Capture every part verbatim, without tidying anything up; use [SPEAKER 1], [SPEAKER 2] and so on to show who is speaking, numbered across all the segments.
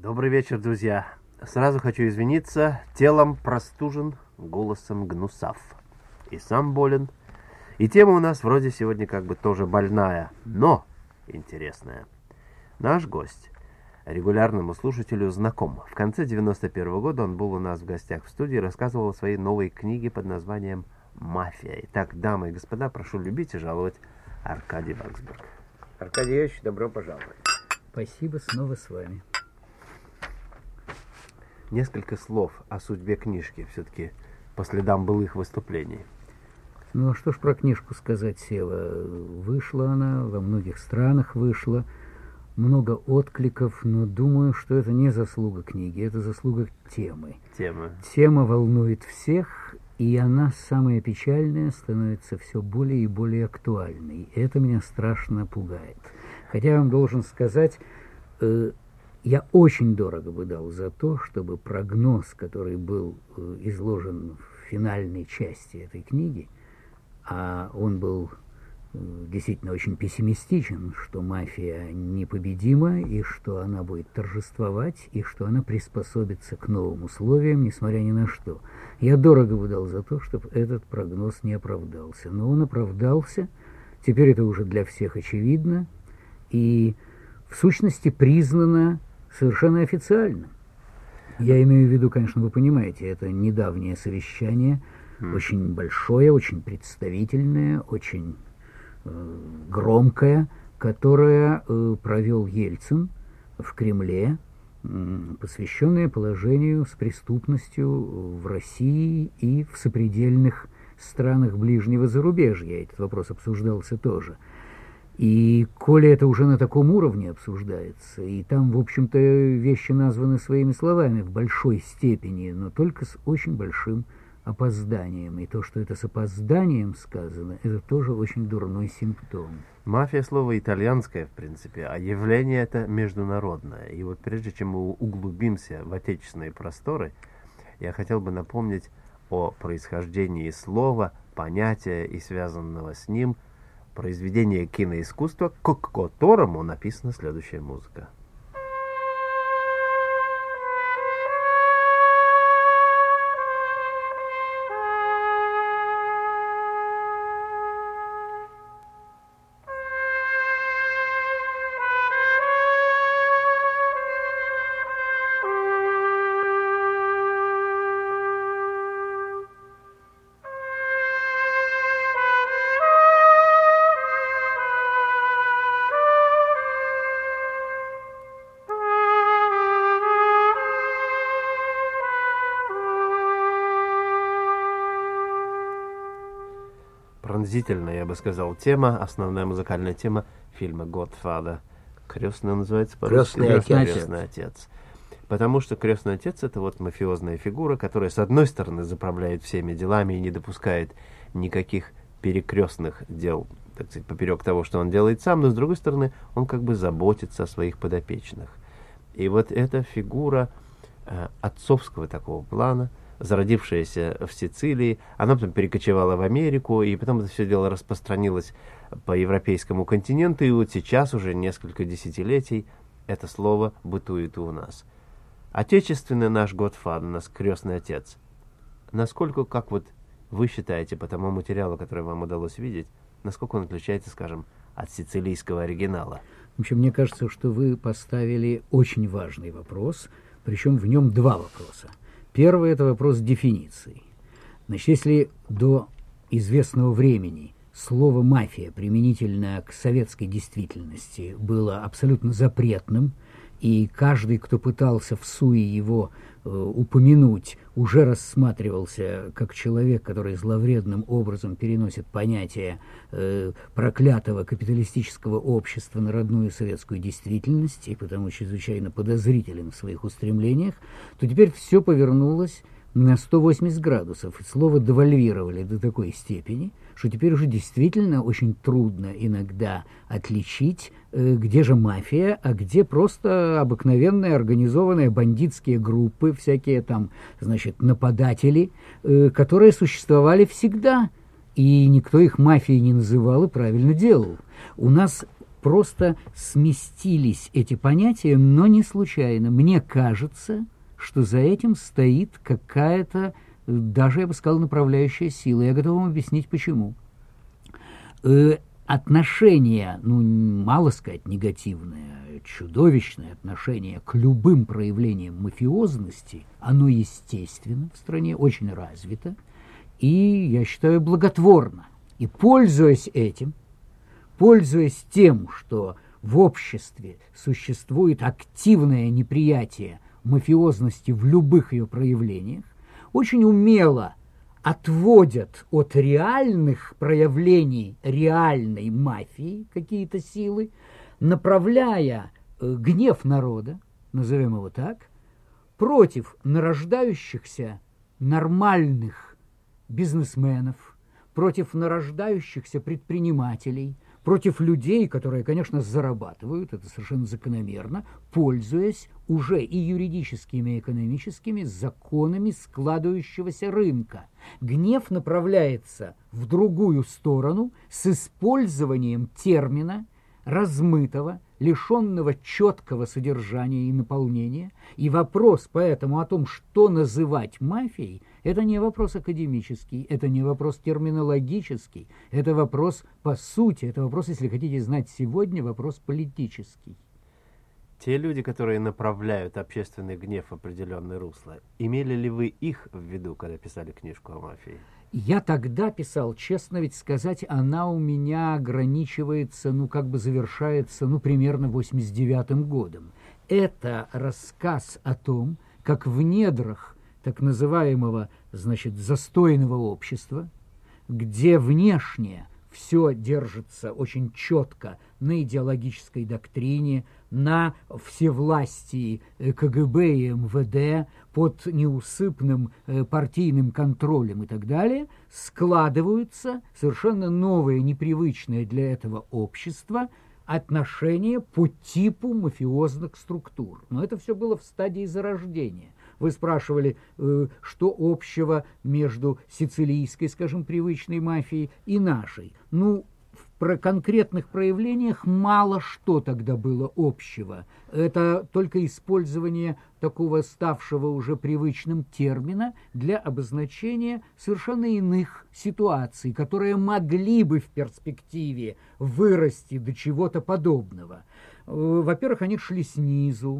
[SPEAKER 1] Добрый вечер, друзья. Сразу хочу извиниться. Телом простужен, голосом гнусав. И сам болен. И тема у нас вроде сегодня как бы тоже больная, но интересная. Наш гость регулярному слушателю знаком. В конце девяносто первого года он был у нас в гостях в студии, рассказывал о своей новой книге под названием «Мафия». Итак, дамы и господа, прошу любить и жаловать Аркадий Ваксберг. Аркадий Ильич, добро пожаловать.
[SPEAKER 2] Спасибо, снова с вами.
[SPEAKER 1] Несколько слов о судьбе книжки, все-таки по следам былых выступлений.
[SPEAKER 2] Ну, что ж про книжку сказать, Сева. Вышла она, во многих странах вышла, много откликов, но думаю, что это не заслуга книги, это заслуга темы.
[SPEAKER 1] Тема.
[SPEAKER 2] Тема волнует всех, и она, самая печальная, становится все более и более актуальной. Это меня страшно пугает. Хотя я вам должен сказать, э, я очень дорого бы дал за то, чтобы прогноз, который был э, изложен в финальной части этой книги, а он был э, действительно очень пессимистичен, что мафия непобедима, и что она будет торжествовать, и что она приспособится к новым условиям, несмотря ни на что. Я дорого бы дал за то, чтобы этот прогноз не оправдался. Но он оправдался, теперь это уже для всех очевидно, и в сущности признано совершенно официально. Я имею в виду, конечно, вы понимаете, это недавнее совещание, mm. очень большое, очень представительное, очень э, громкое, которое э, провел Ельцин в Кремле, э, посвященное положению с преступностью в России и в сопредельных странах ближнего зарубежья. Этот вопрос обсуждался тоже. И коли это уже на таком уровне обсуждается, и там, в общем-то, вещи названы своими словами в большой степени, но только с очень большим опозданием. И то, что это с опозданием сказано, это тоже очень дурной симптом.
[SPEAKER 1] Мафия — слово итальянское, в принципе, а явление это международное. И вот прежде чем мы углубимся в отечественные просторы, я хотел бы напомнить о происхождении слова, понятия и связанного с ним произведение киноискусства, к которому написана следующая музыка. Пронзительная, я бы сказал, тема, основная музыкальная тема фильма «Godfather». Крестный называется по-русски.
[SPEAKER 2] Крестный отец.
[SPEAKER 1] Крестный отец. Потому что крестный отец — это вот мафиозная фигура, которая, с одной стороны, заправляет всеми делами и не допускает никаких перекрестных дел, так сказать, поперек того, что он делает сам, но, с другой стороны, он как бы заботится о своих подопечных. И вот эта фигура э, отцовского такого плана, зародившаяся в Сицилии, она потом перекочевала в Америку, и потом это все дело распространилось по европейскому континенту, и вот сейчас уже несколько десятилетий это слово бытует у нас. Отечественный наш Godfather, наш крестный отец, насколько, как вот вы считаете, по тому материалу, который вам удалось видеть, насколько он отличается, скажем, от сицилийского оригинала?
[SPEAKER 2] В общем, мне кажется, что вы поставили очень важный вопрос, причем в нем два вопроса. Первый – это вопрос дефиниции. Значит, если до известного времени слово «мафия» применительно к советской действительности было абсолютно запретным, и каждый, кто пытался в суе его э, упомянуть, уже рассматривался как человек, который зловредным образом переносит понятие э, проклятого капиталистического общества на родную советскую действительность, и потому чрезвычайно подозрителен в своих устремлениях, то теперь все повернулось на сто восемьдесят градусов, и слово девальвировали до такой степени, что теперь уже действительно очень трудно иногда отличить, э, где же мафия, а где просто обыкновенные организованные бандитские группы, всякие там, значит, нападатели, э, которые существовали всегда, и никто их мафией не называл и правильно делал. У нас просто сместились эти понятия, но не случайно. Мне кажется, что за этим стоит какая-то, даже, я бы сказал, направляющая сила. Я готов вам объяснить, почему. Э, отношение, ну, мало сказать негативное, чудовищное отношение к любым проявлениям мафиозности, оно естественно в стране, очень развито, и, я считаю, благотворно. И, пользуясь этим, пользуясь тем, что в обществе существует активное неприятие мафиозности в любых ее проявлениях, очень умело отводят от реальных проявлений реальной мафии какие-то силы, направляя э, гнев народа, назовем его так, против нарождающихся нормальных бизнесменов, против нарождающихся предпринимателей, против людей, которые, конечно, зарабатывают, это совершенно закономерно, пользуясь уже и юридическими, и экономическими законами складывающегося рынка. Гнев направляется в другую сторону с использованием термина, размытого, лишенного четкого содержания и наполнения. И вопрос поэтому о том, что называть мафией, это не вопрос академический, это не вопрос терминологический, это вопрос по сути, это вопрос, если хотите знать сегодня, вопрос политический.
[SPEAKER 1] Те люди, которые направляют общественный гнев в определенное русло, имели ли вы их в виду, когда писали книжку о мафии?
[SPEAKER 2] Я тогда писал, честно ведь сказать, она у меня ограничивается, ну, как бы завершается, ну, примерно восемьдесят девятым годом. Это рассказ о том, как в недрах так называемого, значит, застойного общества, где внешне все держится очень четко на идеологической доктрине, на всевластии КГБ и МВД, под неусыпным партийным контролем и так далее, складываются совершенно новые, непривычные для этого общества отношения по типу мафиозных структур. Но это все было в стадии зарождения. Вы спрашивали, э, что общего между сицилийской, скажем, привычной мафией и нашей. Ну, в про конкретных проявлениях мало что тогда было общего. Это только использование такого ставшего уже привычным термина для обозначения совершенно иных ситуаций, которые могли бы в перспективе вырасти до чего-то подобного. Во-первых, они шли снизу,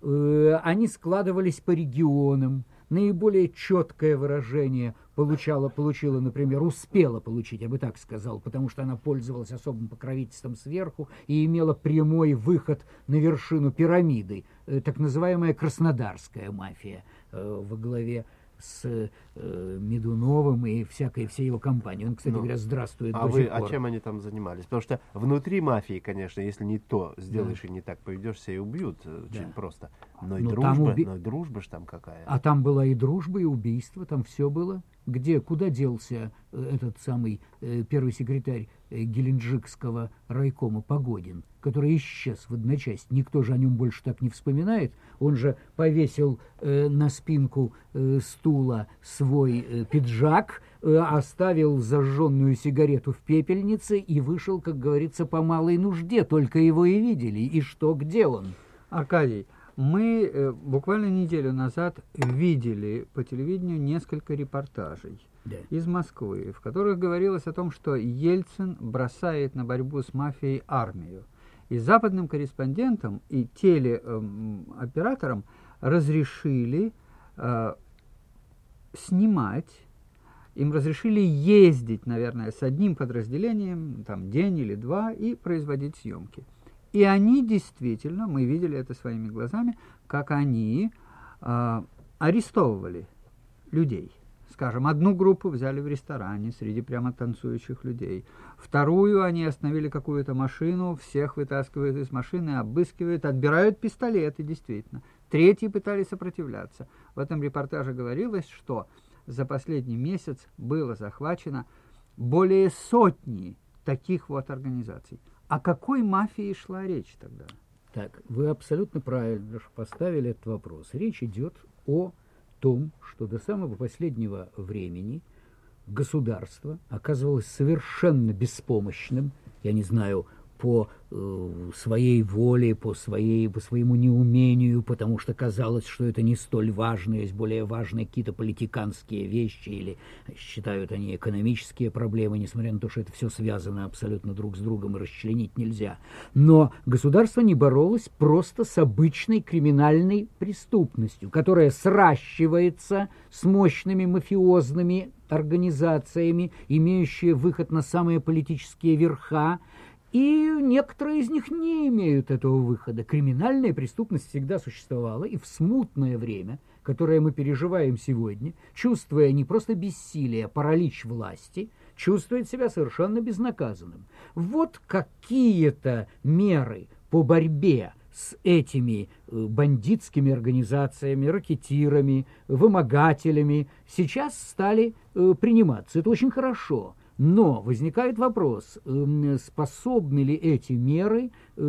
[SPEAKER 2] они складывались по регионам. Наиболее четкое выражение получала, получила, например, успела получить, я бы так сказал, потому что она пользовалась особым покровительством сверху и имела прямой выход на вершину пирамиды, так называемая краснодарская мафия во главе с э, Медуновым и всякой всей его компанией. Он, кстати ну, говоря, здравствует
[SPEAKER 1] а
[SPEAKER 2] до
[SPEAKER 1] вы,
[SPEAKER 2] сих пор.
[SPEAKER 1] А чем они там занимались? Потому что внутри мафии, конечно, если не то сделаешь да. и не так поведешься, и убьют да. очень просто. Но и, дружба, уби... но и дружба ж там какая.
[SPEAKER 2] А там была и дружба, и убийство, там все было. Где, куда делся этот самый э, первый секретарь э, Геленджикского райкома Погодин, который исчез в одночасье? Никто же о нем больше так не вспоминает. Он же повесил э, на спинку э, стула свой э, пиджак, э, оставил зажженную сигарету в пепельнице и вышел, как говорится, по малой нужде. Только его и видели. И что, где он?
[SPEAKER 3] Аркадий, мы э, буквально неделю назад видели по телевидению несколько репортажей да. из Москвы, в которых говорилось о том, что Ельцин бросает на борьбу с мафией армию. И западным корреспондентам и телеоператорам разрешили э, снимать, им разрешили ездить, наверное, с одним подразделением, там, день или два, и производить съемки. И они действительно, мы видели это своими глазами, как они э, арестовывали людей. Скажем, одну группу взяли в ресторане среди прямо танцующих людей. Вторую они остановили какую-то машину, всех вытаскивают из машины, обыскивают, отбирают пистолеты, действительно. Третьи пытались сопротивляться. В этом репортаже говорилось, что за последний месяц было захвачено более сотни таких вот организаций. О какой мафии шла речь тогда?
[SPEAKER 2] Так, вы абсолютно правильно поставили этот вопрос. Речь идет о том, что до самого последнего времени государство оказывалось совершенно беспомощным, я не знаю, по э, своей воле, по, своей, по своему неумению, потому что казалось, что это не столь важно, есть более важные какие-то политиканские вещи, или считают они экономические проблемы, несмотря на то, что это все связано абсолютно друг с другом и расчленить нельзя. Но государство не боролось просто с обычной криминальной преступностью, которая сращивается с мощными мафиозными организациями, имеющие выход на самые политические верха, и некоторые из них не имеют этого выхода. Криминальная преступность всегда существовала, и в смутное время, которое мы переживаем сегодня, чувствуя не просто бессилие, а паралич власти, чувствует себя совершенно безнаказанным. Вот какие-то меры по борьбе с этими бандитскими организациями, ракетирами, вымогателями сейчас стали э, приниматься. Это очень хорошо. Но возникает вопрос, э, способны ли эти меры э,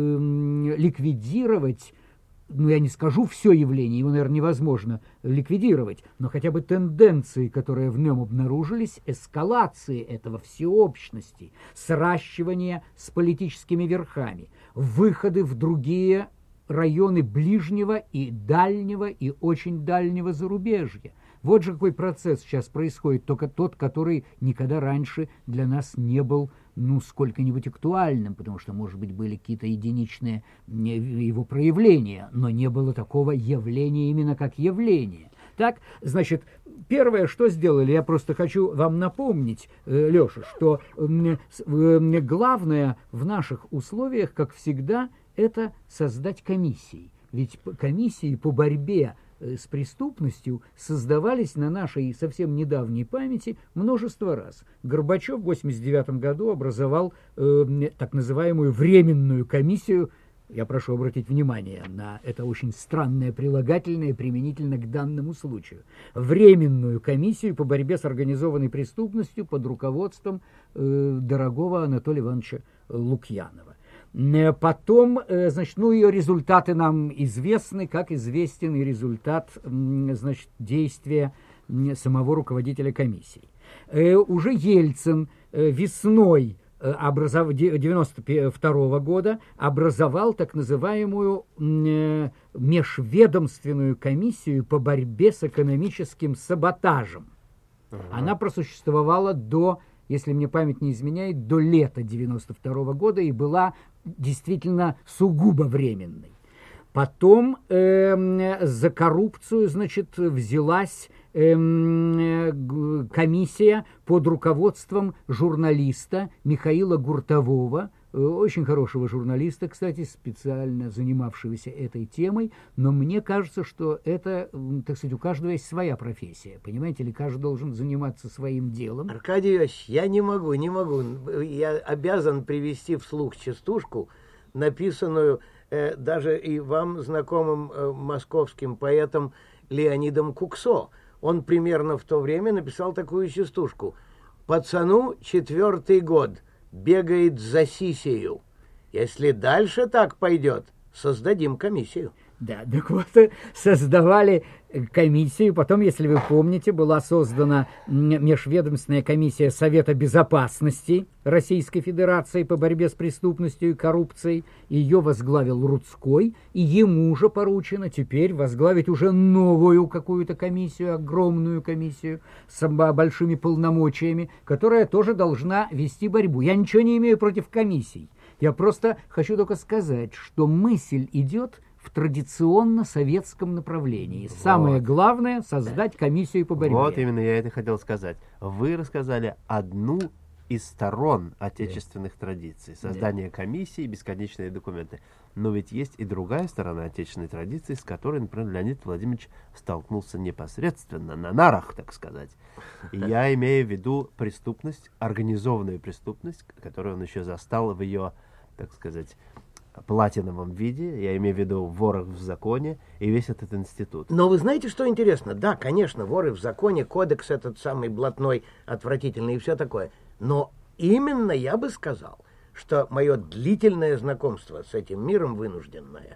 [SPEAKER 2] ликвидировать, ну я не скажу все явление, его, наверное, невозможно ликвидировать, но хотя бы тенденции, которые в нем обнаружились, эскалации этого всеобщности, сращивания с политическими верхами, выходы в другие районы ближнего и дальнего и очень дальнего зарубежья. Вот же какой процесс сейчас происходит, только тот, который никогда раньше для нас не был, ну, сколько-нибудь актуальным, потому что, может быть, были какие-то единичные его проявления, но не было такого явления именно как явление. Так, значит, первое, что сделали, я просто хочу вам напомнить, э, Леша, что э, э, главное в наших условиях, как всегда, это создать комиссии. Ведь комиссии по борьбе с преступностью создавались на нашей совсем недавней памяти множество раз. Горбачев в восемьдесят девятом году образовал э, так называемую временную комиссию. Я прошу обратить внимание на это очень странное прилагательное применительно к данному случаю. Временную комиссию по борьбе с организованной преступностью под руководством э, дорогого Анатолия Ивановича Лукьянова. Потом, значит, ну, ее результаты нам известны, как известен и результат, значит, действия самого руководителя комиссии. Уже Ельцин весной девяносто второго года образовал так называемую межведомственную комиссию по борьбе с экономическим саботажем. Ага. Она просуществовала до, если мне память не изменяет, до лета девяносто второго года и была действительно сугубо временной. Потом э, за коррупцию, значит, взялась э, комиссия под руководством журналиста Михаила Гуртового, э, очень хорошего журналиста, кстати, специально занимавшегося этой темой, но мне кажется, что это, так сказать, у каждого есть своя профессия, понимаете, ли, каждый должен заниматься своим делом.
[SPEAKER 4] Аркадий Иванович, я не могу, не могу, я обязан привести вслух частушку, написанную э, даже и вам знакомым э, московским поэтом Леонидом Куксо. Он примерно в то время написал такую частушку: «Пацану четвертый год, бегает за сисею. Если дальше так пойдет, создадим комиссию».
[SPEAKER 2] Да, так вот, создавали комиссию. Потом, если вы помните, была создана межведомственная комиссия Совета Безопасности Российской Федерации по борьбе с преступностью и коррупцией. Ее возглавил Рудской, и ему же поручено теперь возглавить уже новую какую-то комиссию, огромную комиссию с большими полномочиями, которая тоже должна вести борьбу. Я ничего не имею против комиссий. Я просто хочу только сказать, что мысль идет в традиционно советском направлении. Вот. Самое главное — создать комиссию по борьбе.
[SPEAKER 1] Вот именно я это хотел сказать. Вы рассказали одну из сторон отечественных да. традиций. Создание да. комиссии, бесконечные документы. Но ведь есть и другая сторона отечественной традиции, с которой, например, Леонид Владимирович столкнулся непосредственно, на нарах, так сказать. И я имею в виду преступность, организованную преступность, которую он еще застал в ее, так сказать, платиновом виде, я имею в виду воров в законе и весь этот институт.
[SPEAKER 4] Но вы знаете, что интересно? Да, конечно, воры в законе, кодекс этот самый блатной, отвратительный и все такое. Но именно я бы сказал, что мое длительное знакомство с этим миром вынужденное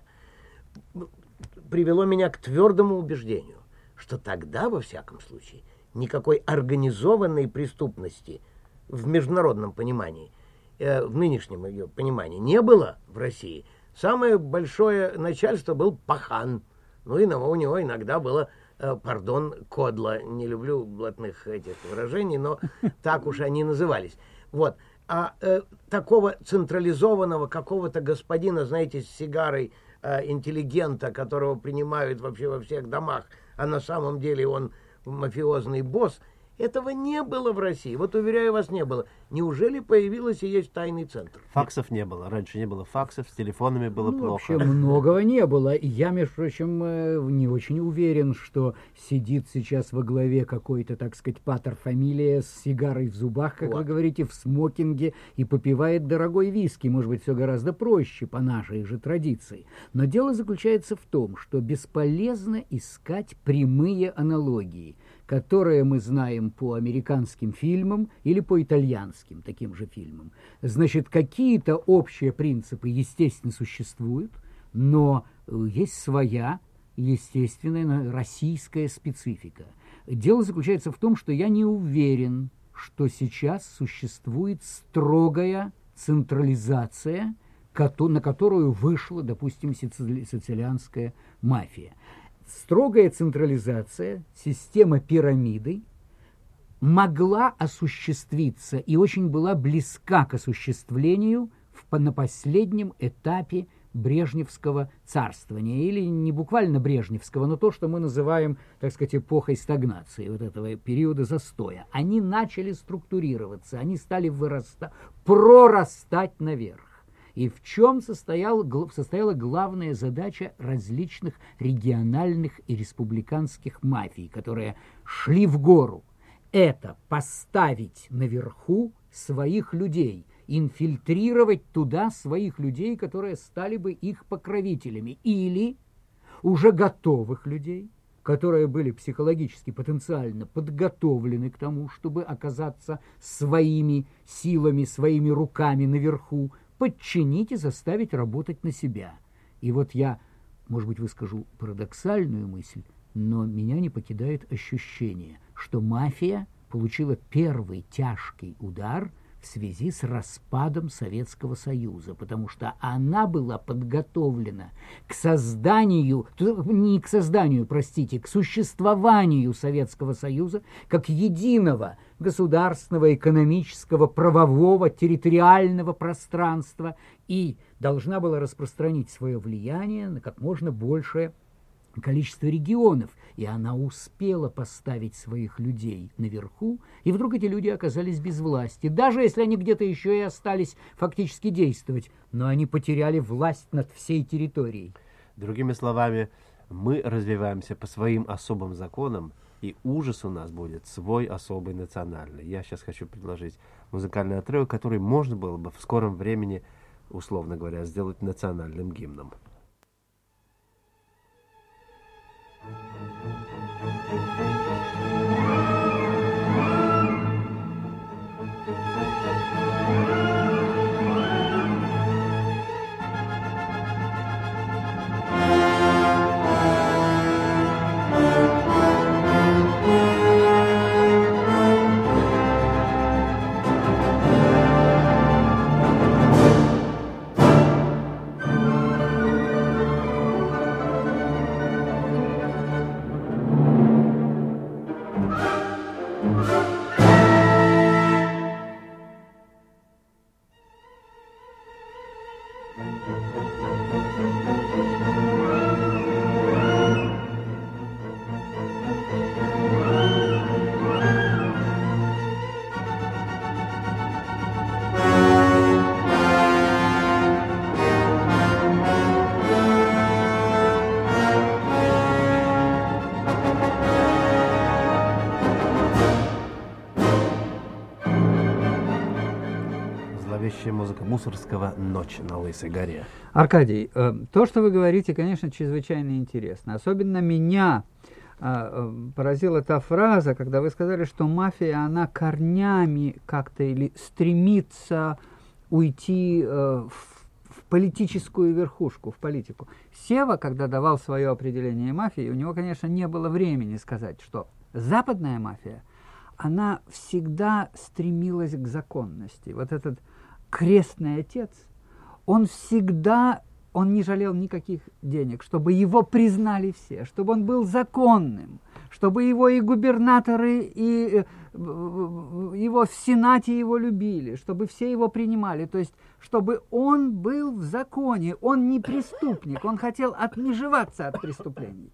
[SPEAKER 4] привело меня к твердому убеждению, что тогда, во всяком случае, никакой организованной преступности в международном понимании э, в нынешнем ее понимании, не было в России. Самое большое начальство был пахан. Ну и у него иногда было, э, пардон, кодло. Не люблю блатных этих выражений, но так уж они назывались. Вот. А э, такого централизованного какого-то господина, знаете, с сигарой, э, интеллигента, которого принимают вообще во всех домах, а на самом деле он мафиозный босс, этого не было в России. Вот, уверяю вас, не было. Неужели появилось и есть тайный центр?
[SPEAKER 1] Факсов не было. Раньше не было факсов, с телефонами было
[SPEAKER 2] ну,
[SPEAKER 1] плохо.
[SPEAKER 2] Вообще многого не было. И я, между прочим, не очень уверен, что сидит сейчас во главе какой-то, так сказать, патер-фамилия с сигарой в зубах, как вот. Вы говорите, в смокинге и попивает дорогой виски. Может быть, все гораздо проще по нашей же традиции. Но дело заключается в том, что бесполезно искать прямые аналогии, которые мы знаем по американским фильмам или по итальянским таким же фильмам. Значит, какие-то общие принципы, естественно, существуют, но есть своя, естественная российская специфика. Дело заключается в том, что я не уверен, что сейчас существует строгая централизация, на которую вышла, допустим, сицилианская мафия. Строгая централизация, система пирамиды могла осуществиться и очень была близка к осуществлению в, на последнем этапе брежневского царствования, или не буквально брежневского, но то, что мы называем, так сказать, эпохой стагнации, вот этого периода застоя. Они начали структурироваться, они стали вырастать, прорастать наверх. И в чем состояла, состояла главная задача различных региональных и республиканских мафий, которые шли в гору? Это поставить наверху своих людей, инфильтрировать туда своих людей, которые стали бы их покровителями, или уже готовых людей, которые были психологически, потенциально подготовлены к тому, чтобы оказаться своими силами, своими руками наверху, подчинить и заставить работать на себя. И вот я, может быть, выскажу парадоксальную мысль, но меня не покидает ощущение, что мафия получила первый тяжкий удар в связи с распадом Советского Союза, потому что она была подготовлена к созданию, не к созданию, простите, к существованию Советского Союза как единого государственного, экономического, правового, территориального пространства и должна была распространить свое влияние на как можно большее количество регионов, и она успела поставить своих людей наверху, и вдруг эти люди оказались без власти, даже если они где-то еще и остались фактически действовать, но они потеряли власть над всей территорией.
[SPEAKER 1] Другими словами, мы развиваемся по своим особым законам, и ужас у нас будет свой особый национальный. Я сейчас хочу предложить музыкальный отрывок, который можно было бы в скором времени, условно говоря, сделать национальным гимном. Музыка Мусорского «Ночь на Лысой горе».
[SPEAKER 3] Аркадий, э, то, что вы говорите, конечно, чрезвычайно интересно. Особенно меня э, э, поразила та фраза, когда вы сказали, что мафия, она корнями как-то или стремится уйти э, в, в политическую верхушку, в политику. Сева, когда давал свое определение мафии, у него, конечно, не было времени сказать, что западная мафия, она всегда стремилась к законности. Вот этот крестный отец, он всегда, он не жалел никаких денег, чтобы его признали все, чтобы он был законным, чтобы его и губернаторы, и его в Сенате его любили, чтобы все его принимали, то есть чтобы он был в законе, он не преступник, он хотел отмежеваться от преступлений.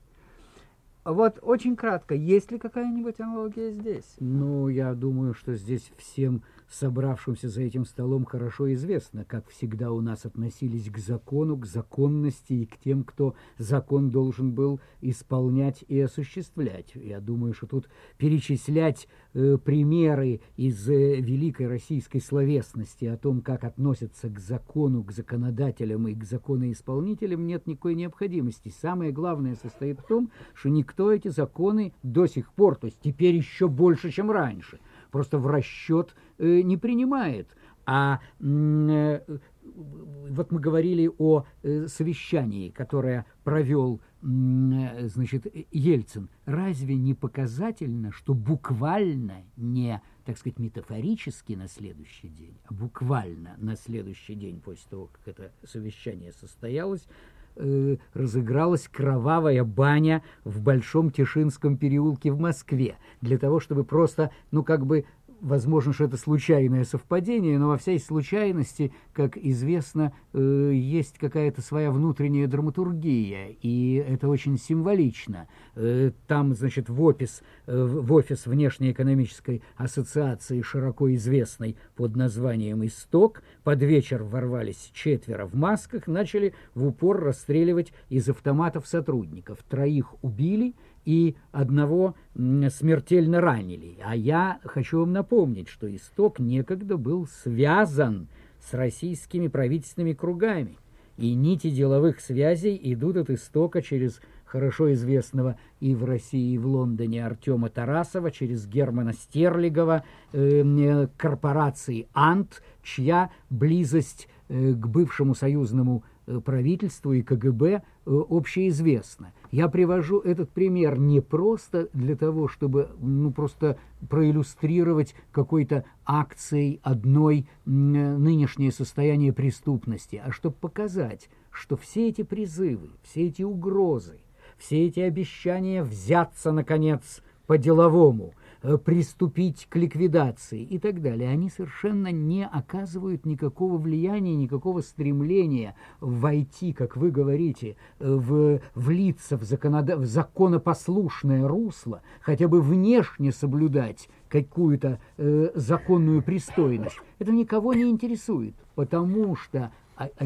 [SPEAKER 3] Вот очень кратко, есть ли какая-нибудь аналогия здесь?
[SPEAKER 2] Ну, я думаю, что здесь всем собравшимся за этим столом хорошо известно, как всегда у нас относились к закону, к законности и к тем, кто закон должен был исполнять и осуществлять. Я думаю, что тут перечислять э, примеры из э, великой российской словесности о том, как относятся к закону, к законодателям и к законоисполнителям, нет никакой необходимости. Самое главное состоит в том, что никто эти законы до сих пор, то есть теперь еще больше, чем раньше, просто в расчет э, не принимает. А э, вот мы говорили о э, совещании, которое провел э, значит, Ельцин. Разве не показательно, что буквально, не, так сказать, метафорически на следующий день, а буквально на следующий день после того, как это совещание состоялось, э, разыгралась кровавая баня в Большом Тишинском переулке в Москве, для того, чтобы просто, ну, как бы, возможно, что это случайное совпадение, но во всей случайности, как известно, э, есть какая-то своя внутренняя драматургия, и это очень символично. Э, там, значит, в офис, э, в офис Внешнеэкономической ассоциации, широко известной под названием «Исток», под вечер ворвались четверо в масках, начали в упор расстреливать из автоматов сотрудников. Троих убили и одного смертельно ранили. А я хочу вам напомнить, что Исток некогда был связан с российскими правительственными кругами. И нити деловых связей идут от Истока через хорошо известного и в России, и в Лондоне Артема Тарасова, через Германа Стерлигова, э, корпорации «Ант», чья близость э, к бывшему союзному правительству и КГБ общеизвестно. Я привожу этот пример не просто для того, чтобы ну, просто проиллюстрировать какой-то акцией одной нынешнее состояние преступности, а чтобы показать, что все эти призывы, все эти угрозы, все эти обещания взяться, наконец, по-деловому, приступить к ликвидации и так далее, они совершенно не оказывают никакого влияния, никакого стремления войти, как вы говорите, в, влиться в, законода... в законопослушное русло, хотя бы внешне соблюдать какую-то э, законную пристойность. Это никого не интересует, потому что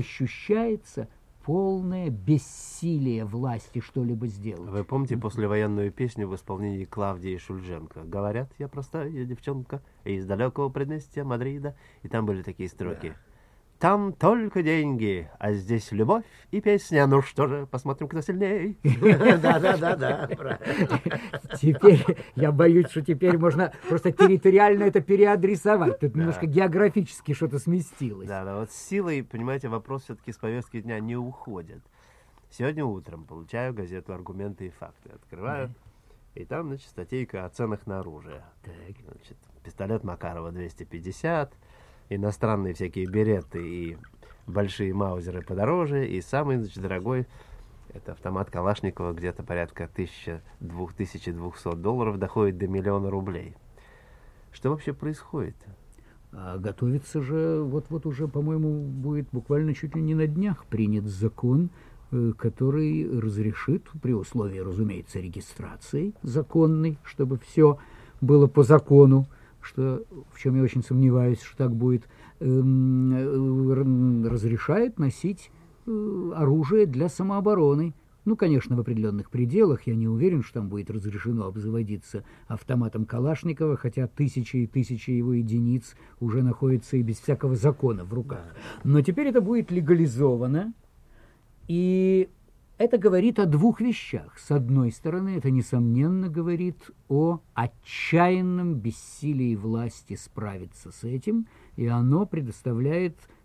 [SPEAKER 2] ощущается полное бессилие власти что-либо сделать.
[SPEAKER 1] Вы помните послевоенную песню в исполнении Клавдии Шульженко? «Говорят, я простая девчонка из далекого предместья Мадрида». И там были такие строки. Да. «Там только деньги, а здесь любовь и песня. Ну что же, посмотрим, кто сильнее».
[SPEAKER 4] Да-да-да-да.
[SPEAKER 2] Теперь, я боюсь, что теперь можно просто территориально это переадресовать. Тут немножко географически что-то сместилось.
[SPEAKER 1] Да, да, вот с силой, понимаете, вопрос все-таки с повестки дня не уходит. Сегодня утром получаю газету «Аргументы и факты». Открываю, и там, значит, статейка о ценах на оружие. Значит, пистолет Макарова двести пятьдесят, иностранные всякие береты и большие маузеры подороже, и самый, значит, дорогой это автомат Калашникова, где-то порядка тысяча-две тысячи двести долларов, доходит до миллиона рублей. Что вообще происходит?
[SPEAKER 2] А готовится же, вот-вот уже, по-моему, будет буквально чуть ли не на днях принят закон, который разрешит, при условии, разумеется, регистрации законной, чтобы все было по закону, что, в чем я очень сомневаюсь, что так будет, эм, разрешает носить э, оружие для самообороны. Ну, конечно, в определенных пределах. Я не уверен, что там будет разрешено обзаводиться автоматом Калашникова, хотя тысячи и тысячи его единиц уже находятся и без всякого закона в руках. Но теперь это будет легализовано, и это говорит о двух вещах. С одной стороны, это, несомненно, говорит о отчаянном бессилии власти справиться с этим, и оно предоставляет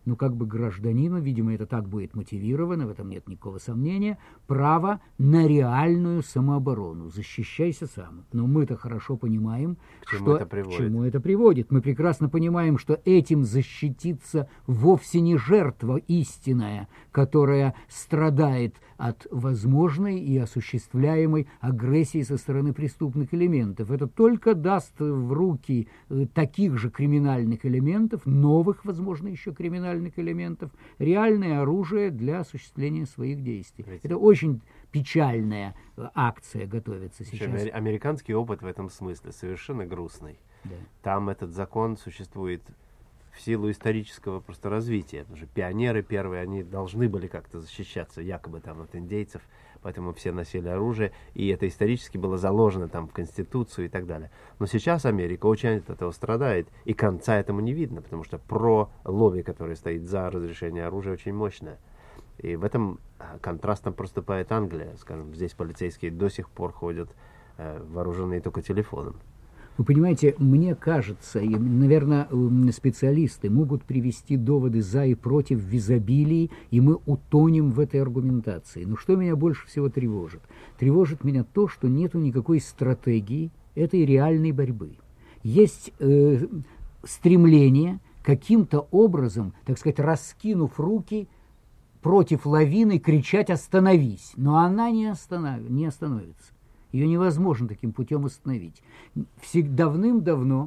[SPEAKER 2] но как бы гражданину, видимо, это так будет мотивировано, в этом нет никакого сомнения, право на реальную самооборону. Защищайся сам. Но мы-то хорошо понимаем,
[SPEAKER 1] к чему,
[SPEAKER 2] что,
[SPEAKER 1] это приводит.
[SPEAKER 2] к чему это приводит. Мы прекрасно понимаем, что этим защититься вовсе не жертва истинная, которая страдает от возможной и осуществляемой агрессии со стороны преступных элементов. Это только даст в руки таких же криминальных элементов, новых, возможно, еще криминальных элементов, реальное оружие для осуществления своих действий. Ведь это очень печальная акция готовится сейчас.
[SPEAKER 1] Американский опыт в этом смысле совершенно грустный.
[SPEAKER 2] Да.
[SPEAKER 1] Там этот закон существует в силу исторического просто развития. Потому что пионеры первые, они должны были как-то защищаться, якобы там от индейцев, поэтому все носили оружие, и это исторически было заложено там в Конституцию и так далее. Но сейчас Америка очень от этого страдает, и конца этому не видно, потому что про-лобби, которое стоит за разрешение оружия, очень мощное. И в этом контрастом проступает Англия. Скажем, здесь полицейские до сих пор ходят э, вооруженные только телефоном.
[SPEAKER 2] Вы понимаете, мне кажется, и, наверное, специалисты могут привести доводы за и против в изобилии, и мы утонем в этой аргументации. Но что меня больше всего тревожит? Тревожит меня то, что нету никакой стратегии этой реальной борьбы. Есть э, стремление каким-то образом, так сказать, раскинув руки против лавины, кричать «остановись!», но она не, останов... не остановится. Ее невозможно таким путем остановить. Всегда давным-давно,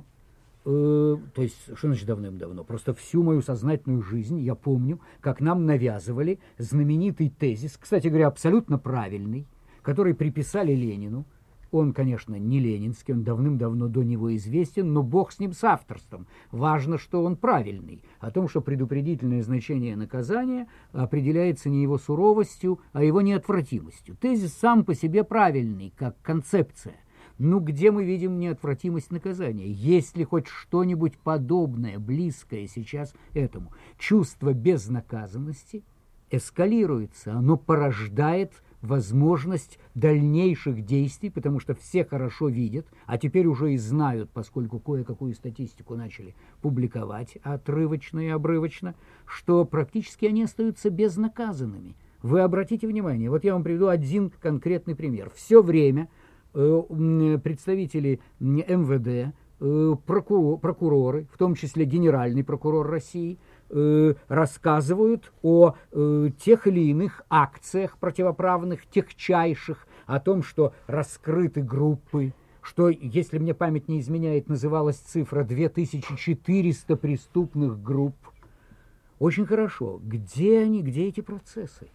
[SPEAKER 2] э, то есть, что значит давным-давно? Просто всю мою сознательную жизнь я помню, как нам навязывали знаменитый тезис, кстати говоря, абсолютно правильный, который приписали Ленину. Он, конечно, не ленинский, он давным-давно до него известен, но бог с ним с авторством. Важно, что он правильный. О том, что предупредительное значение наказания определяется не его суровостью, а его неотвратимостью. Тезис сам по себе правильный, как концепция. Ну, где мы видим неотвратимость наказания? Есть ли хоть что-нибудь подобное, близкое сейчас этому? Чувство безнаказанности эскалируется, оно порождает возможность дальнейших действий, потому что все хорошо видят, а теперь уже и знают, поскольку кое-какую статистику начали публиковать отрывочно и обрывочно, что практически они остаются безнаказанными. Вы обратите внимание, вот я вам приведу один конкретный пример. Все время э, представители эм вэ дэ, э, прокурор, прокуроры, в том числе генеральный прокурор России, рассказывают о э, тех или иных акциях противоправных, техчайших, о том, что раскрыты группы, что, если мне память не изменяет, называлась цифра две тысячи четыреста преступных групп. Очень хорошо. Где они, где эти процессы?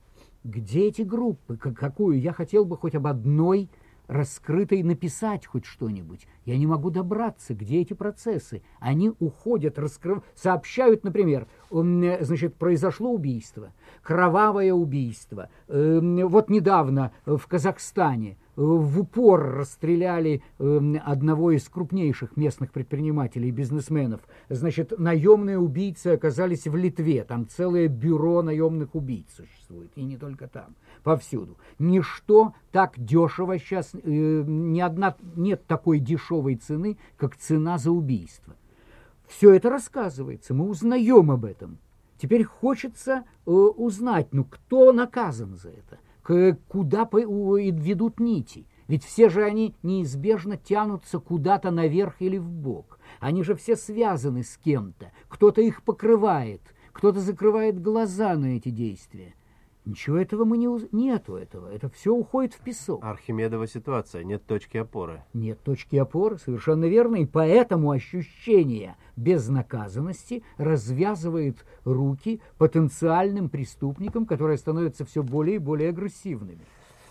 [SPEAKER 2] Где эти группы? Какую? Я хотел бы хоть об одной раскрытой написать хоть что-нибудь. Я не могу добраться, где эти процессы. Они уходят, раскрыв... сообщают, например, значит, произошло убийство, кровавое убийство. Вот недавно в Казахстане в упор расстреляли одного из крупнейших местных предпринимателей и бизнесменов. Значит, наемные убийцы оказались в Литве. Там целое бюро наемных убийц существует. И не только там. Повсюду. Ничто так дешево сейчас, э, ни одна, нет такой дешевой цены, как цена за убийство. Все это рассказывается, мы узнаем об этом. Теперь хочется э, узнать, ну кто наказан за это, к, куда по, у, ведут нити. Ведь все же они неизбежно тянутся куда-то наверх или вбок. Они же все связаны с кем-то. Кто-то их покрывает, кто-то закрывает глаза на эти действия. Ничего этого мы не уз... нету этого. Это все уходит в песок.
[SPEAKER 1] Архимедова ситуация. Нет точки опоры.
[SPEAKER 2] Нет точки опоры, совершенно верно. И поэтому ощущение безнаказанности развязывает руки потенциальным преступникам, которые становятся все более и более агрессивными.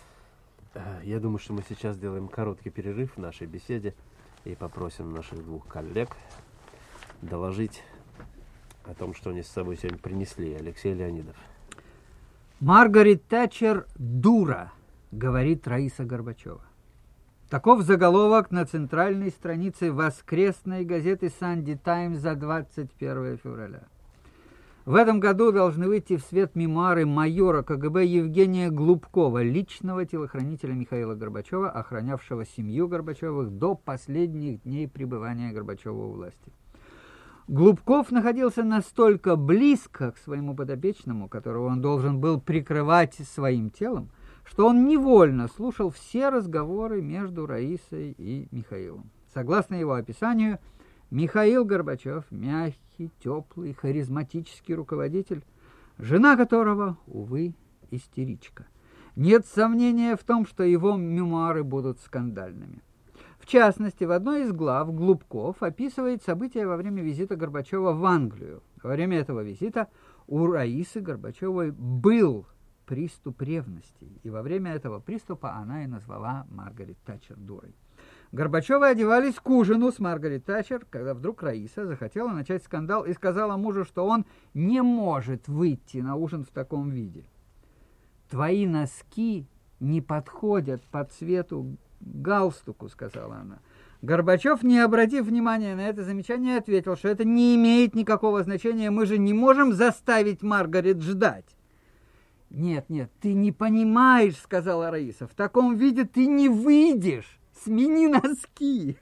[SPEAKER 1] Я думаю, что мы сейчас сделаем короткий перерыв в нашей беседе и попросим наших двух коллег доложить о том, что они с собой сегодня принесли. Алексей Леонидов.
[SPEAKER 3] Маргарет Тэтчер дура, говорит Раиса Горбачева. Таков заголовок на центральной странице воскресной газеты «Санди Таймс» за двадцать первое февраля. В этом году должны выйти в свет мемуары майора ка гэ бэ Евгения Глубкова, личного телохранителя Михаила Горбачева, охранявшего семью Горбачевых до последних дней пребывания Горбачева у власти. Голубков находился настолько близко к своему подопечному, которого он должен был прикрывать своим телом, что он невольно слушал все разговоры между Раисой и Михаилом. Согласно его описанию, Михаил Горбачев – мягкий, теплый, харизматический руководитель, жена которого, увы, истеричка. Нет сомнения в том, что его мемуары будут скандальными. В частности, в одной из глав Голубков описывает события во время визита Горбачева в Англию. Во время этого визита у Раисы Горбачевой был приступ ревности, и во время этого приступа она и назвала Маргарет Тэтчер дурой. Горбачевы одевались к ужину с Маргарет Тэтчер, когда вдруг Раиса захотела начать скандал и сказала мужу, что он не может выйти на ужин в таком виде. «Твои носки не подходят по цвету галстуку», — сказала она. Горбачев, не обратив внимания на это замечание, ответил, что это не имеет никакого значения, мы же не можем заставить Маргарет ждать. «Нет, нет, ты не понимаешь», — сказала Раиса, — «в таком виде ты не выйдешь, смени носки».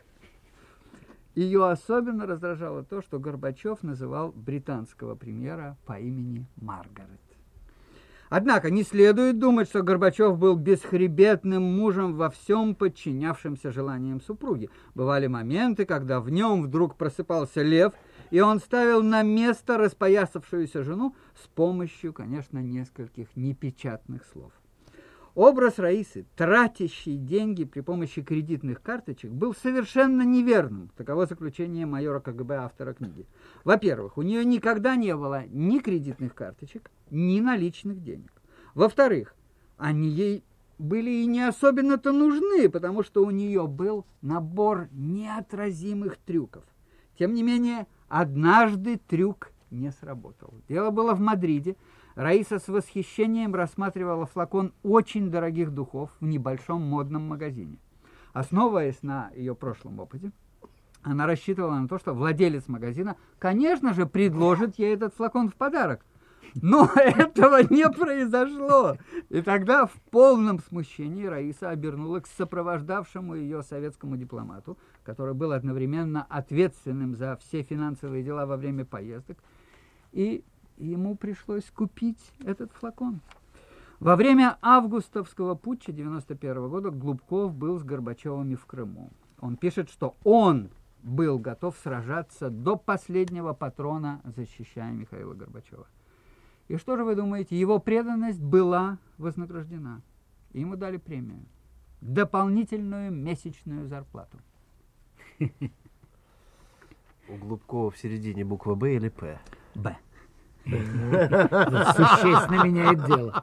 [SPEAKER 3] Ее особенно раздражало то, что Горбачев называл британского премьера по имени Маргарет. Однако не следует думать, что Горбачев был бесхребетным мужем во всем подчинявшимся желаниям супруги. Бывали моменты, когда в нем вдруг просыпался лев, и он ставил на место распоясавшуюся жену с помощью, конечно, нескольких непечатных слов. Образ Раисы, тратящей деньги при помощи кредитных карточек, был совершенно неверным. Таково заключение майора КГБ, автора книги. Во-первых, у нее никогда не было ни кредитных карточек, ни наличных денег. Во-вторых, они ей были и не особенно-то нужны, потому что у нее был набор неотразимых трюков. Тем не менее, однажды трюк не сработал. Дело было в Мадриде. Раиса с восхищением рассматривала флакон очень дорогих духов в небольшом модном магазине. Основываясь на ее прошлом опыте, она рассчитывала на то, что владелец магазина, конечно же, предложит ей этот флакон в подарок. Но этого не произошло. И тогда в полном смущении Раиса обернулась к сопровождавшему ее советскому дипломату, который был одновременно ответственным за все финансовые дела во время поездок, и ему пришлось купить этот флакон. Во время августовского путча девяносто первого года Голубков был с Горбачевыми в Крыму. Он пишет, что он был готов сражаться до последнего патрона, защищая Михаила Горбачева. И что же вы думаете? Его преданность была вознаграждена. Ему дали премию. Дополнительную месячную зарплату.
[SPEAKER 1] У Голубкова в середине буква «Б» или «П»?
[SPEAKER 2] «Б». Существенно меняет дело.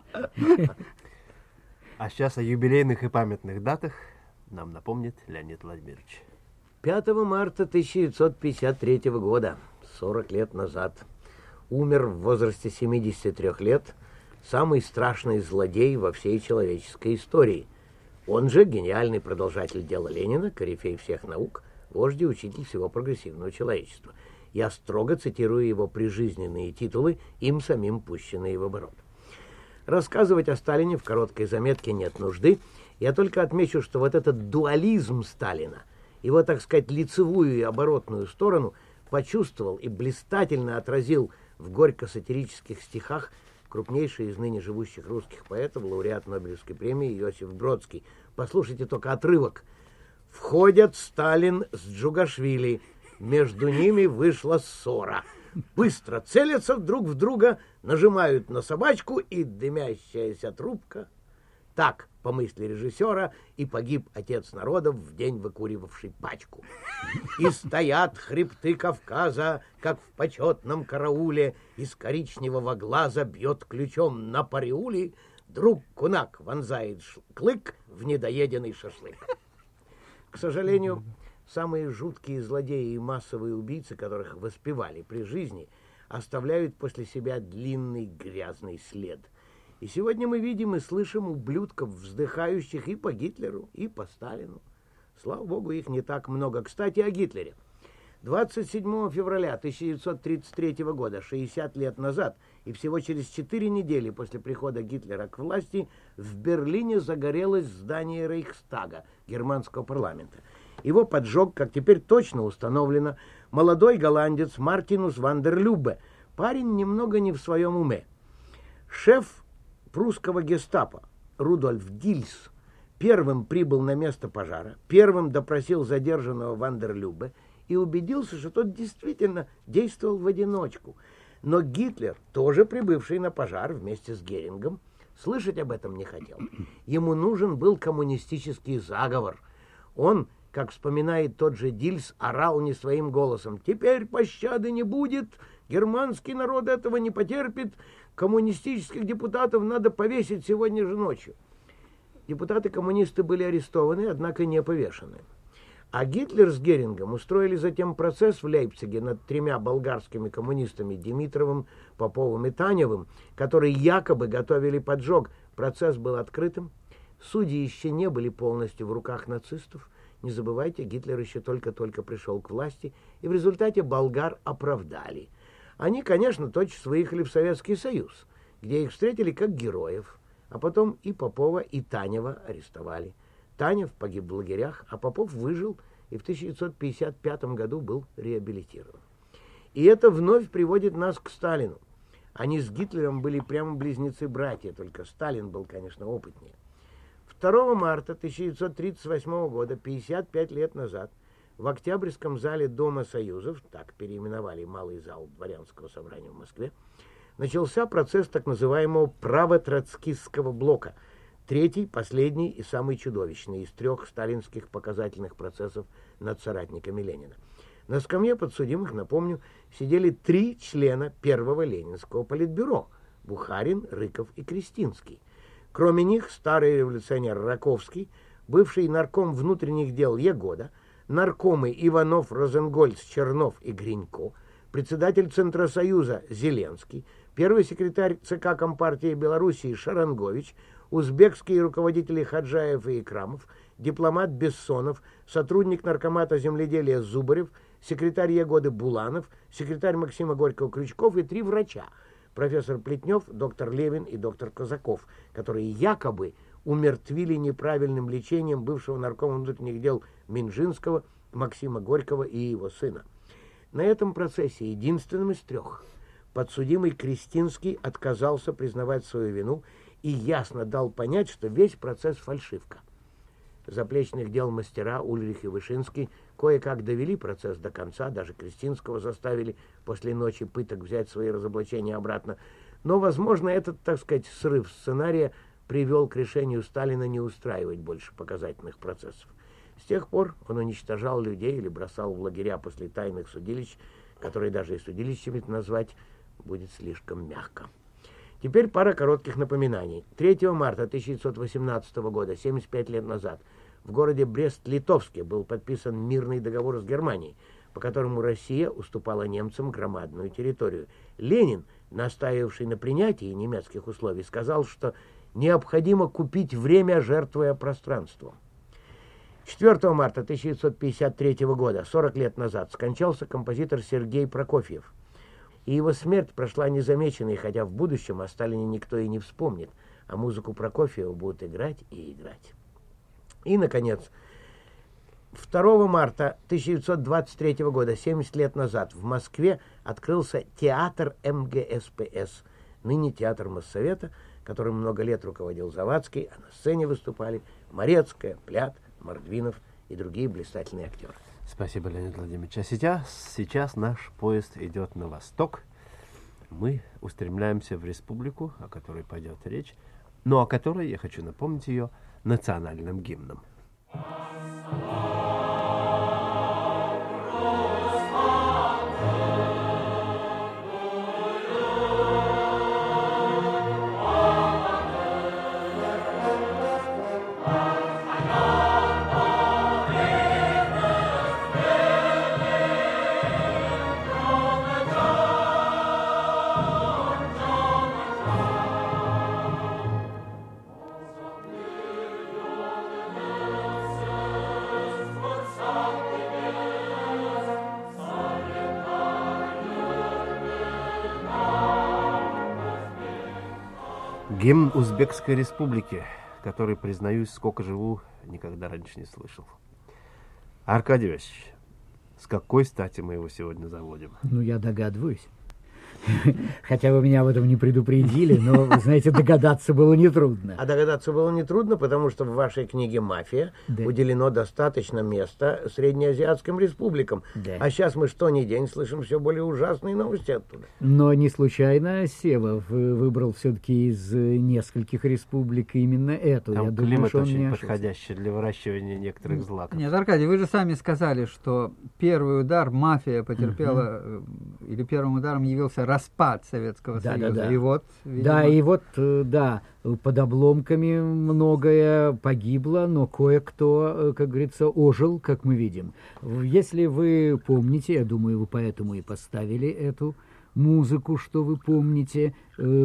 [SPEAKER 1] А сейчас о юбилейных и памятных датах нам напомнит Леонид Владимирович.
[SPEAKER 4] пятого марта тысяча девятьсот пятьдесят третьего года, сорок лет назад, умер в возрасте семидесяти трёх лет самый страшный злодей во всей человеческой истории. Он же гениальный продолжатель дела Ленина, корифей всех наук, вождь и учитель всего прогрессивного человечества. Я строго цитирую его прижизненные титулы, им самим пущенные в оборот. Рассказывать о Сталине в короткой заметке нет нужды. Я только отмечу, что вот этот дуализм Сталина, его, так сказать, лицевую и оборотную сторону, почувствовал и блистательно отразил в горько-сатирических стихах крупнейший из ныне живущих русских поэтов, лауреат Нобелевской премии Иосиф Бродский. Послушайте только отрывок. «Входят Сталин с Джугашвили. Между ними вышла ссора. Быстро целятся друг в друга, нажимают на собачку, и дымящаяся трубка». Так, по мысли режиссера, и погиб отец народов в день выкуривавший пачку. И стоят хребты Кавказа, как в почетном карауле, из коричневого глаза бьет ключом на париуле, друг кунак вонзает клык в недоеденный шашлык. К сожалению, самые жуткие злодеи и массовые убийцы, которых воспевали при жизни, оставляют после себя длинный грязный след. И сегодня мы видим и слышим ублюдков, вздыхающих и по Гитлеру, и по Сталину. Слава богу, их не так много. Кстати, о Гитлере. двадцать седьмого февраля тысяча девятьсот тридцать третьего года, шестьдесят лет назад, и всего через четыре недели после прихода Гитлера к власти, в Берлине загорелось здание Рейхстага, германского парламента. Его поджог, как теперь точно установлено, молодой голландец Мартинус ван дер Любе, парень немного не в своем уме. Шеф прусского гестапо Рудольф Дильс первым прибыл на место пожара, первым допросил задержанного ван дер Любе и убедился, что тот действительно действовал в одиночку. Но Гитлер, тоже прибывший на пожар вместе с Герингом, слышать об этом не хотел. Ему нужен был коммунистический заговор. Он, как вспоминает тот же Дильс, орал не своим голосом: «Теперь пощады не будет, германский народ этого не потерпит, коммунистических депутатов надо повесить сегодня же ночью». Депутаты-коммунисты были арестованы, однако не повешены. А Гитлер с Герингом устроили затем процесс в Лейпциге над тремя болгарскими коммунистами Димитровым, Поповым и Таневым, которые якобы готовили поджог. Процесс был открытым. Судьи еще не были полностью в руках нацистов. Не забывайте, Гитлер еще только-только пришел к власти, и в результате болгар оправдали. Они, конечно, тотчас выехали в Советский Союз, где их встретили как героев, а потом и Попова, и Танева арестовали. Танев погиб в лагерях, а Попов выжил и в тысяча девятьсот пятьдесят пятом году был реабилитирован. И это вновь приводит нас к Сталину. Они с Гитлером были прямо близнецы-братья, только Сталин был, конечно, опытнее. второго марта тысяча девятьсот тридцать восьмого года, пятьдесят пять лет назад, в Октябрьском зале Дома Союзов, так переименовали Малый зал Дворянского собрания в Москве, начался процесс так называемого право-троцкистского блока, третий, последний и самый чудовищный из трех сталинских показательных процессов над соратниками Ленина. На скамье подсудимых, напомню, сидели три члена первого ленинского политбюро – Бухарин, Рыков и Крестинский. Кроме них старый революционер Раковский, бывший нарком внутренних дел Ягода, наркомы Иванов, Розенгольц, Чернов и Гринько, председатель Центросоюза Зеленский, первый секретарь ЦК Компартии Белоруссии Шарангович, узбекские руководители Хаджаев и Икрамов, дипломат Бессонов, сотрудник наркомата земледелия Зубарев, секретарь Ягоды Буланов, секретарь Максима Горького Крючков и три врача: профессор Плетнев, доктор Левин и доктор Казаков, которые якобы умертвили неправильным лечением бывшего наркома внутренних дел Минжинского, Максима Горького и его сына. На этом процессе единственным из трех подсудимый Крестинский отказался признавать свою вину и ясно дал понять, что весь процесс фальшивка. Заплечных дел мастера Ульрих и Вышинский кое-как довели процесс до конца, даже Крестинского заставили после ночи пыток взять свои разоблачения обратно. Но, возможно, этот, так сказать, срыв сценария привел к решению Сталина не устраивать больше показательных процессов. С тех пор он уничтожал людей или бросал в лагеря после тайных судилищ, которые даже и судилищами назвать будет слишком мягко. Теперь пара коротких напоминаний. третьего марта тысяча девятьсот восемнадцатого года, семьдесят пять лет назад, в городе Брест-Литовске был подписан мирный договор с Германией, по которому Россия уступала немцам громадную территорию. Ленин, настаивавший на принятии немецких условий, сказал, что необходимо купить время, жертвуя пространством. четвёртого марта тысяча девятьсот пятьдесят третьего года, сорок лет назад, скончался композитор Сергей Прокофьев. И его смерть прошла незамеченной, хотя в будущем о Сталине никто и не вспомнит, а музыку Прокофьева будут играть и играть. И, наконец, второго марта тысяча девятьсот двадцать третьего года, семьдесят лет назад, в Москве открылся театр эм гэ эс пэ эс, ныне театр Моссовета, которым много лет руководил Завадский, а на сцене выступали Морецкая, Плят, Мордвинов и другие блистательные актеры.
[SPEAKER 1] Спасибо, Леонид Владимирович. А сейчас, сейчас наш поезд идет на восток. Мы устремляемся в республику, о которой пойдет речь, но о которой, я хочу напомнить ее, национальным гимном. Гимн Узбекской республики, который, признаюсь, сколько живу, никогда раньше не слышал. Аркадий Иванович, С какой стати мы его сегодня заводим?
[SPEAKER 2] Ну, я догадываюсь. Хотя вы меня об этом не предупредили, но, вы знаете, догадаться было нетрудно.
[SPEAKER 4] А догадаться было нетрудно, потому что в вашей книге «Мафия» да. уделено достаточно места среднеазиатским республикам. Да. А сейчас мы что ни день слышим все более ужасные новости оттуда.
[SPEAKER 2] Но не случайно Сева выбрал все-таки из нескольких республик именно эту.
[SPEAKER 1] Там
[SPEAKER 2] Я
[SPEAKER 1] климат
[SPEAKER 2] думаю,
[SPEAKER 1] очень подходящий для выращивания некоторых злаков.
[SPEAKER 3] Нет, Аркадий, вы же сами сказали, что первый удар мафия потерпела, uh-huh. или первым ударом явился распад Советского
[SPEAKER 2] да,
[SPEAKER 3] Союза.
[SPEAKER 2] Да, да.
[SPEAKER 3] И вот, видимо...
[SPEAKER 2] да, и вот, да, под обломками многое погибло, но кое-кто, как говорится, ожил, как мы видим. Если вы помните, я думаю, вы поэтому и поставили эту музыку, что вы помните,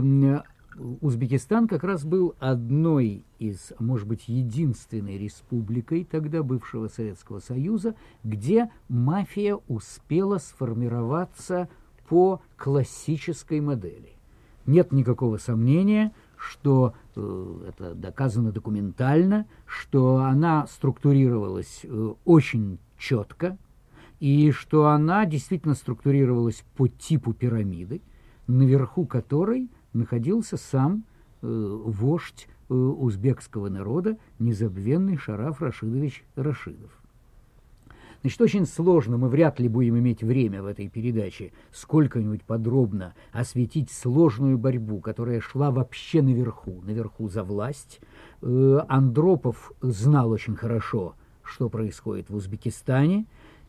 [SPEAKER 2] Узбекистан как раз был одной из, может быть, единственной республикой тогда бывшего Советского Союза, где мафия успела сформироваться по классической модели. Нет никакого сомнения, что э, это доказано документально, что она структурировалась э, очень четко, и что она действительно структурировалась по типу пирамиды, наверху которой находился сам э, вождь э, узбекского народа, незабвенный Шараф Рашидович Рашидов. Значит, очень сложно, мы вряд ли будем иметь время в этой передаче сколько-нибудь подробно осветить сложную борьбу, которая шла вообще наверху, наверху за власть. Э, Андропов знал очень хорошо, что происходит в Узбекистане,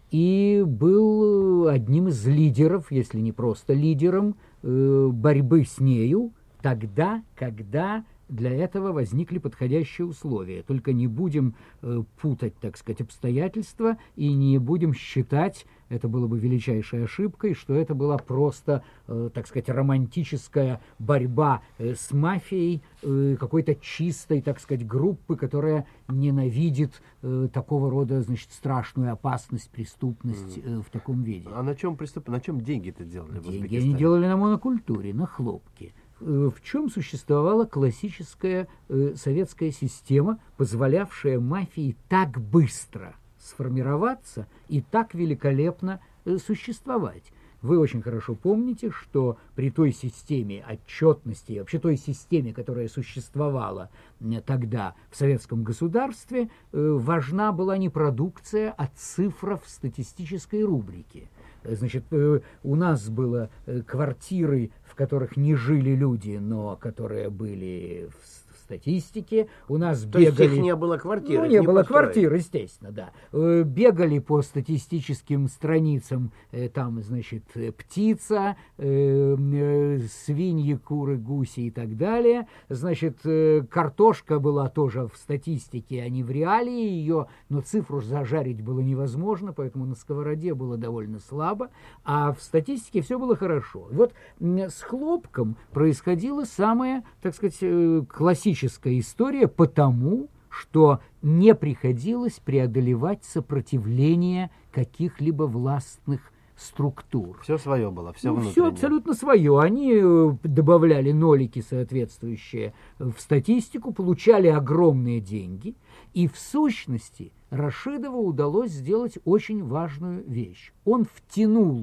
[SPEAKER 2] и был одним из лидеров, если не просто лидером, э, борьбы с нею тогда, когда для этого возникли подходящие условия. Только не будем э, путать, так сказать, обстоятельства и не будем считать, это было бы величайшей ошибкой, что это была просто, э, так сказать, романтическая борьба э, с мафией э, какой-то чистой, так сказать, группы, которая ненавидит э, такого рода, значит, страшную опасность, преступность э, в таком виде.
[SPEAKER 1] А на чем преступ... на чем деньги-то делали в
[SPEAKER 2] Деньги
[SPEAKER 1] Узбекистане?
[SPEAKER 2] они делали на монокультуре, на хлопке. В чем существовала классическая э, советская система, позволявшая мафии так быстро сформироваться и так великолепно э, существовать. Вы очень хорошо помните, что при той системе отчетности, вообще той системе, которая существовала э, тогда в советском государстве, э, важна была не продукция, а цифра в статистической рубрике. Значит, э, у нас было э, квартиры, в которых не жили люди, но которые были в, в статистике. У нас
[SPEAKER 4] То
[SPEAKER 2] бегали...
[SPEAKER 4] есть их не было квартир?
[SPEAKER 2] Ну, не,
[SPEAKER 4] не
[SPEAKER 2] было
[SPEAKER 4] построили.
[SPEAKER 2] квартир, естественно, да. Э, бегали по статистическим страницам, э, там, значит, э, птица, э, э, свиньи, куры, гуси и так далее. Значит, э, картошка была тоже в статистике, а не в реалии ее, но цифру зажарить было невозможно, поэтому на сковороде было довольно слабо, а в статистике все было хорошо. Вот э, с хлопком происходила самая, так сказать, э, классическая история, потому что не приходилось преодолевать сопротивление каких-либо властных структур.
[SPEAKER 1] Все свое было, все
[SPEAKER 2] ну,
[SPEAKER 1] внутреннее.
[SPEAKER 2] Все абсолютно свое. Они добавляли нолики, соответствующие в статистику, получали огромные деньги. И в сущности Рашидову удалось сделать очень важную вещь. Он втянул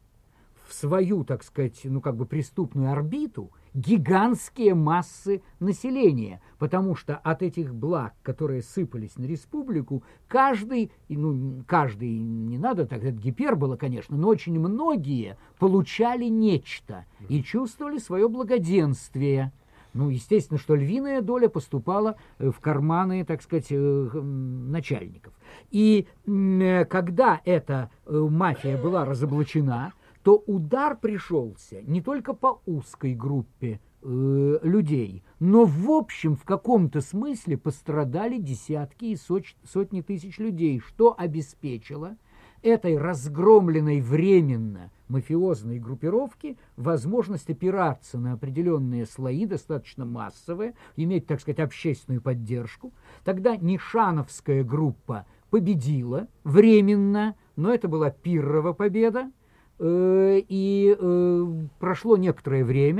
[SPEAKER 2] в свою, так сказать, ну как бы преступную орбиту гигантские массы населения, потому что от этих благ, которые сыпались на республику, каждый, ну, каждый, не надо так, это гипербола, конечно, но очень многие получали нечто и чувствовали свое благоденствие. Ну, естественно, что львиная доля поступала в карманы, так сказать, начальников. И когда эта мафия была разоблачена, то удар пришелся не только по узкой группе э, людей, но в общем в каком-то смысле пострадали десятки и соч, сотни тысяч людей, что обеспечило этой разгромленной временно мафиозной группировке возможность опираться на определенные слои, достаточно массовые, иметь, так сказать, общественную поддержку. Тогда Нишановская группа победила временно, но это была пиррова победа. И э, прошло некоторое время,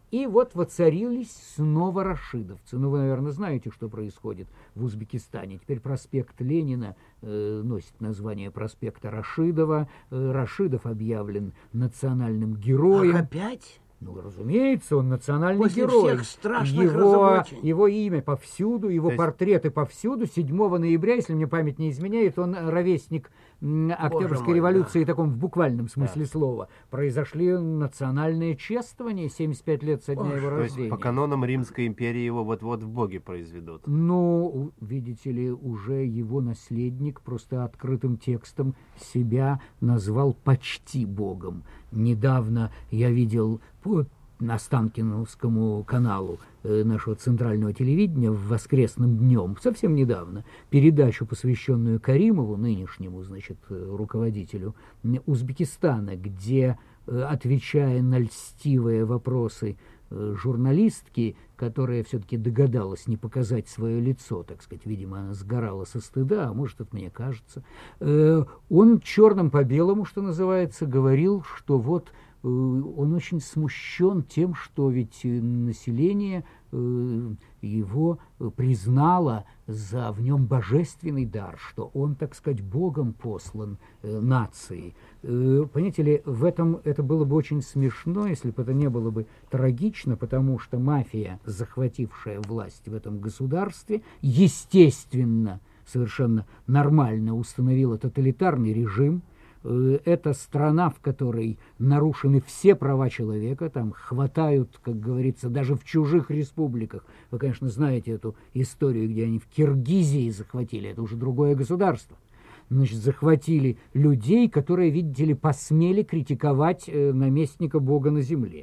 [SPEAKER 2] И вот воцарились снова рашидовцы. Ну, вы, наверное, знаете, что происходит в Узбекистане. Теперь проспект Ленина э, носит название проспекта Рашидова. Э, Рашидов объявлен национальным героем.
[SPEAKER 4] Ах, опять?
[SPEAKER 2] Ну, разумеется, он национальный
[SPEAKER 4] После
[SPEAKER 2] герой.
[SPEAKER 4] всех страшных
[SPEAKER 2] его,
[SPEAKER 4] разоблачений.
[SPEAKER 2] его имя повсюду, его
[SPEAKER 1] есть...
[SPEAKER 2] портреты повсюду. седьмого ноября, если мне память не изменяет, он ровесник м, Октябрьской
[SPEAKER 4] мой,
[SPEAKER 2] революции,
[SPEAKER 4] да.
[SPEAKER 2] таком в буквальном смысле
[SPEAKER 1] Да.
[SPEAKER 2] слова. Произошли национальные чествования, семьдесят пять лет со дня
[SPEAKER 4] Ох,
[SPEAKER 2] его
[SPEAKER 1] То есть
[SPEAKER 2] рождения.
[SPEAKER 1] по канонам Римской империи его вот-вот в боги произведут.
[SPEAKER 2] Ну, видите ли, уже его наследник просто открытым текстом себя назвал почти богом. Недавно я видел по Останкиновскому каналу э, нашего центрального телевидения в воскресным днем, совсем недавно, передачу, посвященную Каримову, нынешнему, значит, руководителю Узбекистана, где, э, отвечая на льстивые вопросы э, журналистки, которая все-таки догадалась не показать свое лицо, так сказать, видимо, она сгорала со стыда, а может, это мне кажется, э, он черным по белому, что называется, говорил, что вот э, он очень смущен тем, что ведь население э, его признало за в нем божественный дар, что он, так сказать, Богом послан э, нации. Э, понимаете ли, в этом это было бы очень смешно, если бы это не было бы трагично, потому что мафия, захватившая власть в этом государстве, естественно, совершенно нормально установила тоталитарный режим. Это страна, в которой нарушены все права человека, там хватают, как говорится, даже в чужих республиках. Вы, конечно, знаете эту историю, где они в Киргизии захватили, это уже другое государство. Значит, захватили людей, которые, видите ли, посмели критиковать э, наместника Бога на земле.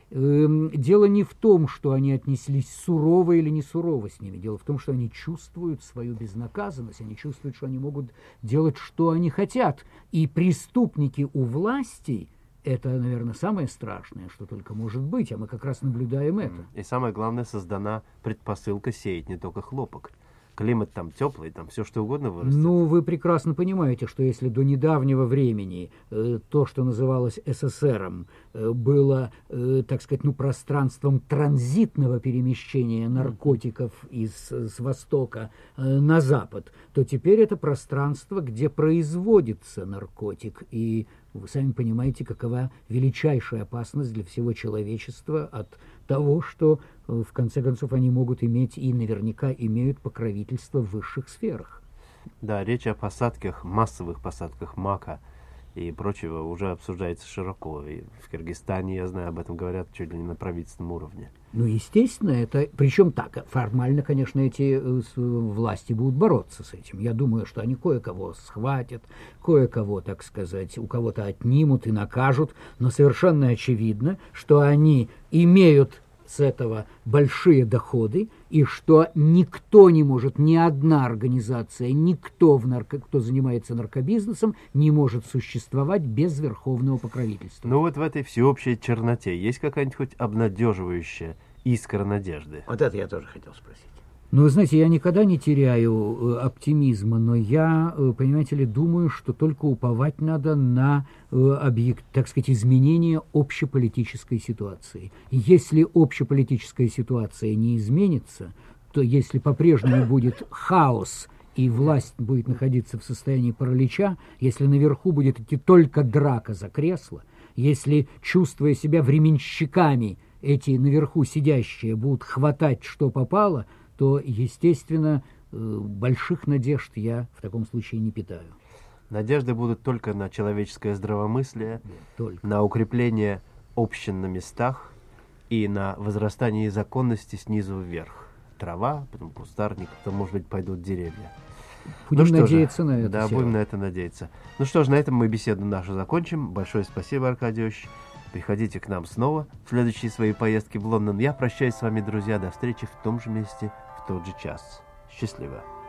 [SPEAKER 2] Дело не в том, что они отнеслись сурово или не сурово с ними. Дело в том, что они чувствуют свою безнаказанность, они чувствуют, что они могут делать, что они хотят. И преступники у власти – это, наверное, самое страшное, что только может быть, а мы как раз наблюдаем это.
[SPEAKER 1] И самое главное, создана предпосылка сеять не только хлопок. Климат там теплый, там все что угодно вырастет.
[SPEAKER 2] Ну, вы прекрасно понимаете, что если до недавнего времени э, то, что называлось СССРом, э, было, э, так сказать, ну, пространством транзитного перемещения наркотиков из, с востока э, на запад, то теперь это пространство, где производится наркотик. И вы сами понимаете, какова величайшая опасность для всего человечества от того, что, в конце концов, они могут иметь и наверняка имеют покровительство в высших сферах.
[SPEAKER 1] Да, речь о посадках, массовых посадках мака и прочего уже обсуждается широко. И в Киргизстане, я знаю, об этом говорят чуть ли не на правительственном уровне.
[SPEAKER 2] Ну, естественно, это... Причем так, формально, конечно, эти э, с, власти будут бороться с этим. Я думаю, что они кое-кого схватят, кое-кого, так сказать, у кого-то отнимут и накажут, но совершенно очевидно, что они имеют с этого большие доходы, и что никто не может, ни одна организация, никто, в нарко... кто занимается наркобизнесом, не может существовать без верховного покровительства.
[SPEAKER 1] Ну вот в этой всеобщей черноте есть какая-нибудь хоть обнадеживающая искра надежды?
[SPEAKER 4] Вот это я тоже хотел спросить.
[SPEAKER 2] Ну, вы знаете, я никогда не теряю э, оптимизма, но я, э, понимаете ли, думаю, что только уповать надо на, э, объект, так сказать, изменение общеполитической ситуации. Если общеполитическая ситуация не изменится, то если по-прежнему будет хаос и власть будет находиться в состоянии паралича, если наверху будет идти только драка за кресло, если, чувствуя себя временщиками, эти наверху сидящие будут хватать, что попало, то, естественно, больших надежд я в таком случае не питаю.
[SPEAKER 1] Надежды будут только на человеческое здравомыслие,
[SPEAKER 2] Только.
[SPEAKER 1] на укрепление общин на местах и на возрастание законности снизу вверх. Трава, потом кустарник, потом, может быть, пойдут деревья.
[SPEAKER 2] Будем
[SPEAKER 1] ну,
[SPEAKER 2] надеяться
[SPEAKER 1] же,
[SPEAKER 2] на это.
[SPEAKER 1] Да,
[SPEAKER 2] все.
[SPEAKER 1] будем на это надеяться. Ну что ж, на этом мы беседу нашу закончим. Большое спасибо, Аркадьевич. Приходите к нам снова в следующие свои поездки в Лондон. Я прощаюсь с вами, друзья. До встречи в том же месте, в тот же час. Счастливо.